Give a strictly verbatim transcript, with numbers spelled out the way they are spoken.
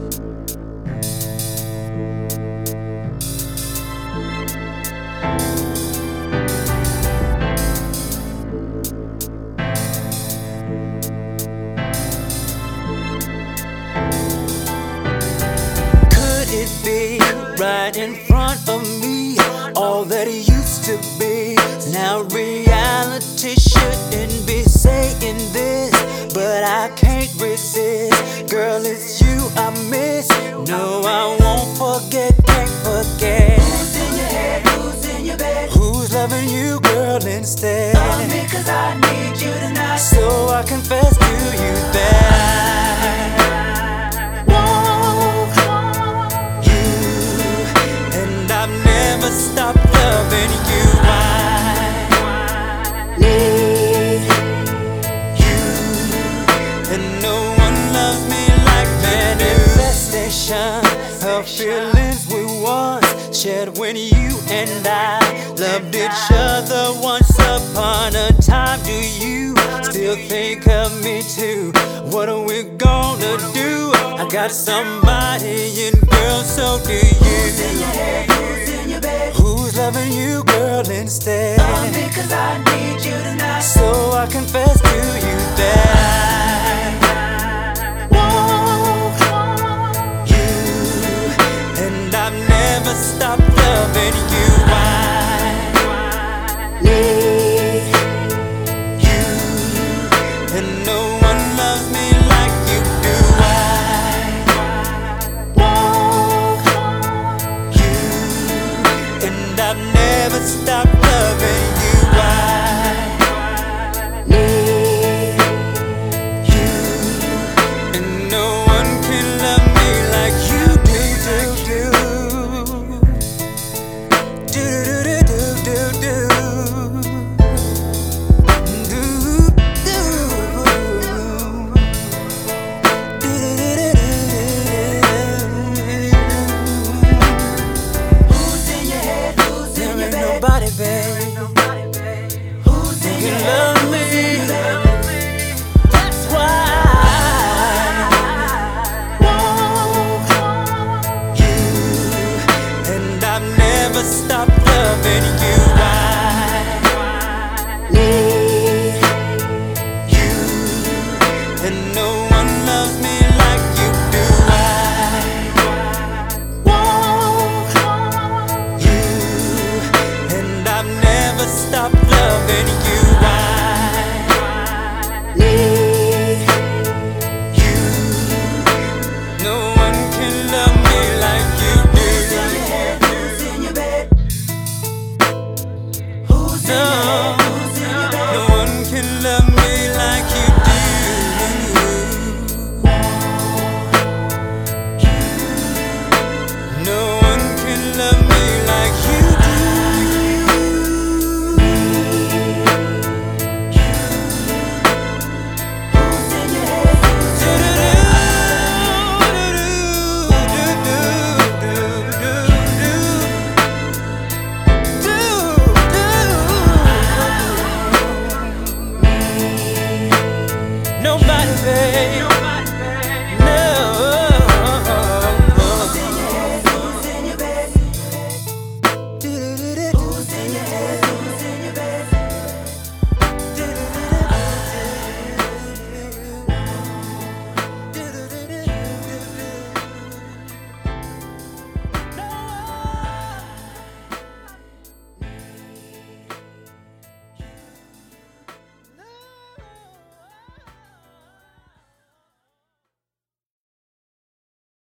Could it be right in front of me? All that it used to be. Now reality shouldn't be saying this, but I can't resist. Girl, it's you I miss. No, I won't forget, can't forget. Who's in your head, who's in your bed? Who's loving you, girl, instead? Love me 'cause I need you tonight. So I confess to you that I want you, and I've never stopped loving you. I need you, and no one loves me like manifestation of feelings we once shared when you and I loved each other once upon a time. Do you still think of me too? What are we gonna do? I got somebody in, girl, so do you. Who's in your head, who's in your bed? Who's loving you, girl, instead? Love me 'cause I need you tonight. So I confess to you that I